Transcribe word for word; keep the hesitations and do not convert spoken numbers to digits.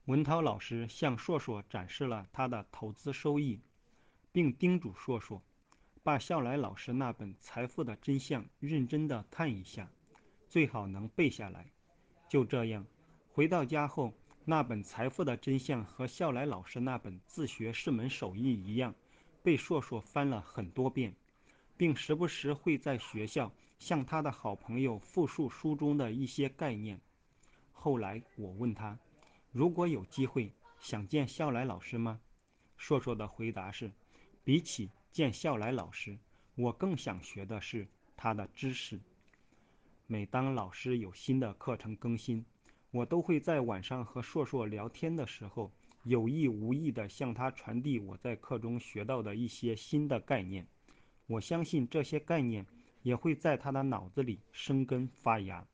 文涛老师向硕硕展示了他的投资收益，并叮嘱硕硕把笑来老师那本《财富的真相》认真地看一下，最好能背下来。就这样，回到家后，那本《财富的真相》和笑来老师那本自学是门手艺一样，被硕硕翻了很多遍，并时不时会在学校向他的好朋友复述书中的一些概念。后来我问他，如果有机会，想见笑来老师吗？硕硕的回答是，比起见笑来老师，我更想学的是他的知识。每当老师有新的课程更新，我都会在晚上和硕硕聊天的时候，有意无意地向他传递我在课中学到的一些新的概念。我相信这些概念也会在他的脑子里生根发芽。